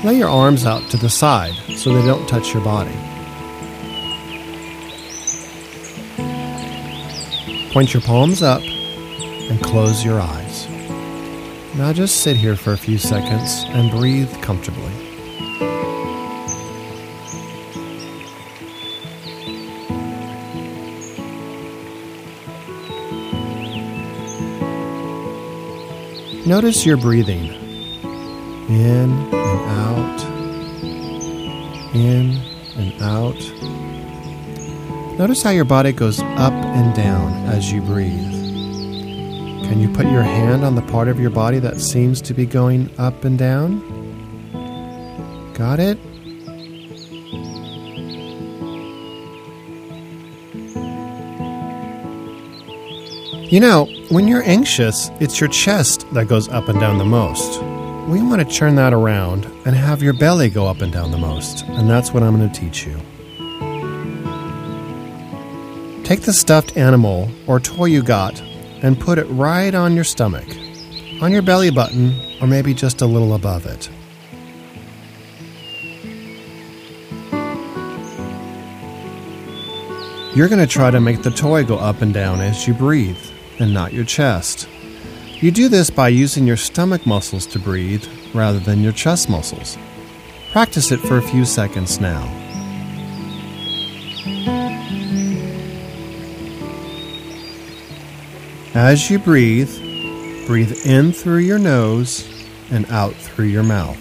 Lay your arms out to the side so they don't touch your body. Point your palms up and close your eyes. Now just sit here for a few seconds and breathe comfortably. Notice your breathing. In and out. In and out. Notice how your body goes up and down as you breathe. Can you put your hand on the part of your body that seems to be going up and down? Got it? You know, when you're anxious, it's your chest that goes up and down the most. We want to turn that around and have your belly go up and down the most, and that's what I'm going to teach you. Take the stuffed animal or toy you got and put it right on your stomach, on your belly button, or maybe just a little above it. You're going to try to make the toy go up and down as you breathe, and not your chest. You do this by using your stomach muscles to breathe rather than your chest muscles. Practice it for a few seconds now. As you breathe, breathe in through your nose and out through your mouth.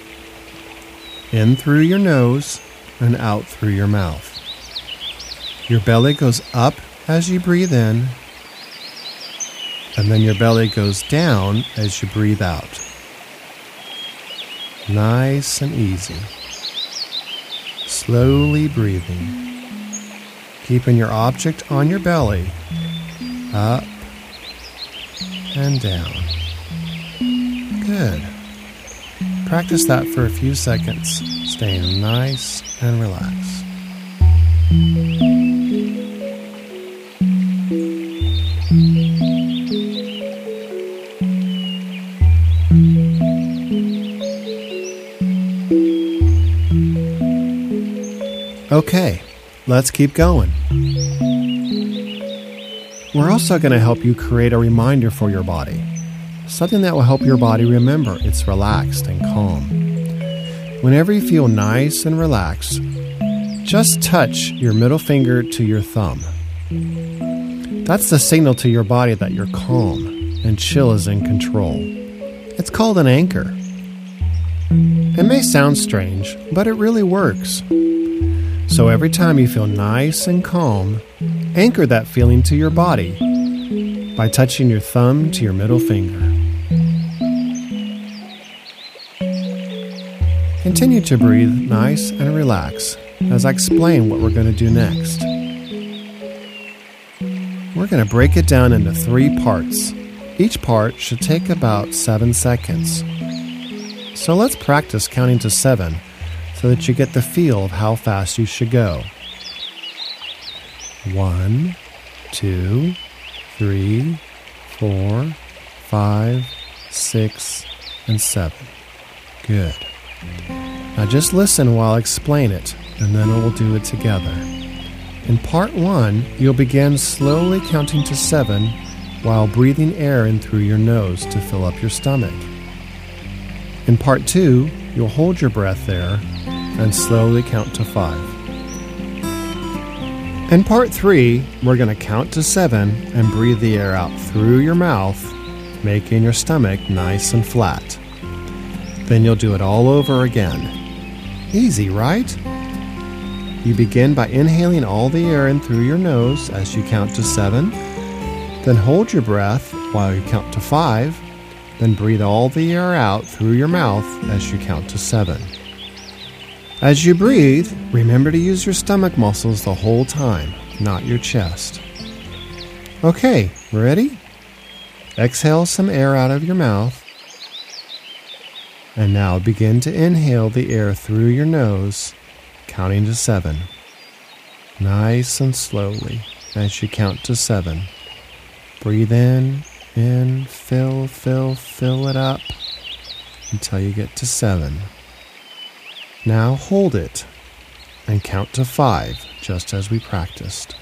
In through your nose and out through your mouth. Your belly goes up as you breathe in, and then your belly goes down as you breathe out. Nice and easy. Slowly breathing. Keeping your object on your belly, up and down. Good. Practice that for a few seconds, staying nice and relaxed. Okay, let's keep going. We're also going to help you create a reminder for your body. Something that will help your body remember it's relaxed and calm. Whenever you feel nice and relaxed, just touch your middle finger to your thumb. That's the signal to your body that you're calm and chill is in control. It's called an anchor. It may sound strange, but it really works. So every time you feel nice and calm, anchor that feeling to your body by touching your thumb to your middle finger. Continue to breathe nice and relax as I explain what we're going to do next. We're going to break it down into 3 parts. Each part should take about 7 seconds. So let's practice counting to 7 so that you get the feel of how fast you should go. 1, 2, 3, 4, 5, 6, and 7. Good. Now just listen while I explain it, and then we'll do it together. In part 1, you'll begin slowly counting to 7 while breathing air in through your nose to fill up your stomach. In part 2, you'll hold your breath there and slowly count to 5. In part 3, we're going to count to 7 and breathe the air out through your mouth, making your stomach nice and flat. Then you'll do it all over again. Easy, right? You begin by inhaling all the air in through your nose as you count to 7. Then hold your breath while you count to 5. Then breathe all the air out through your mouth as you count to 7. As you breathe, remember to use your stomach muscles the whole time, not your chest. Okay, ready? Exhale some air out of your mouth. And now begin to inhale the air through your nose, counting to 7. Nice and slowly as you count to 7. Breathe in, fill it up until you get to 7. Now hold it and count to 5, just as we practiced.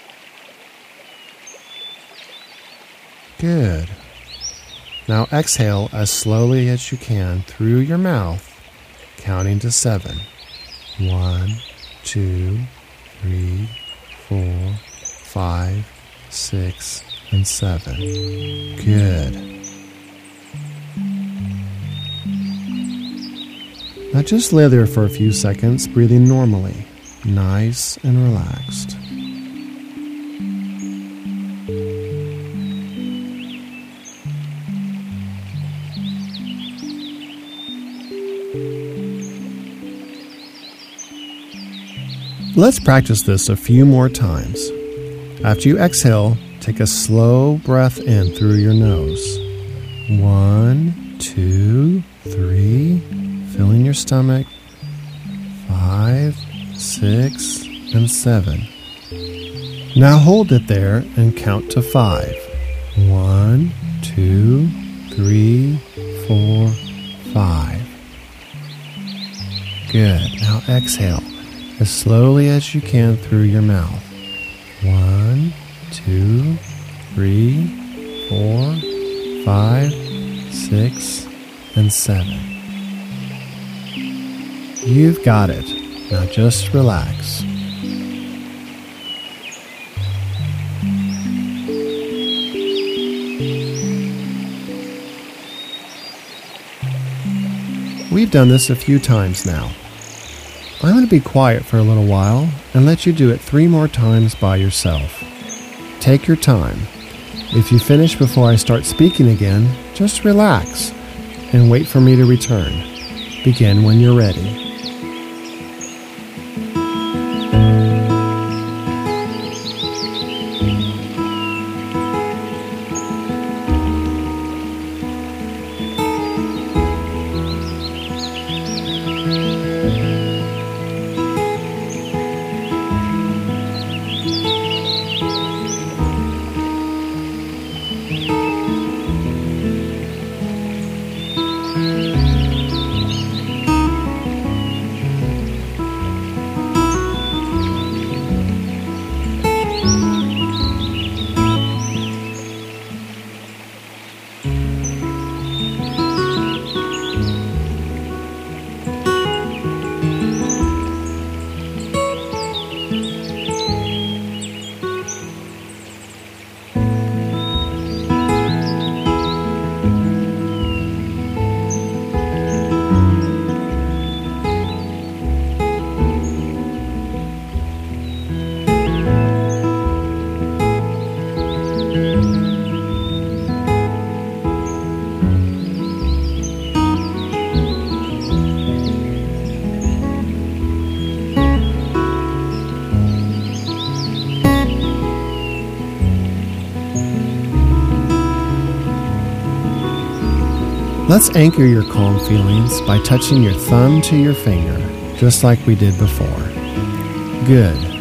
Good. Now exhale as slowly as you can through your mouth, counting to 7. 1, 2, 3, 4, 5, 6, and 7. Good. Now just lay there for a few seconds, breathing normally, nice and relaxed. Let's practice this a few more times. After you exhale, take a slow breath in through your nose. 1, 2, 3. Filling your stomach. 5, 6, and 7. Now hold it there and count to 5. 1, 2, 3, 4, 5. Good. Now exhale as slowly as you can through your mouth. 1, 2, 3, 4, 5, 6, and 7. You've got it. Now just relax. We've done this a few times now. I'm going to be quiet for a little while and let you do it 3 more times by yourself. Take your time. If you finish before I start speaking again, just relax and wait for me to return. Begin when you're ready. Let's anchor your calm feelings by touching your thumb to your finger, just like we did before. Good.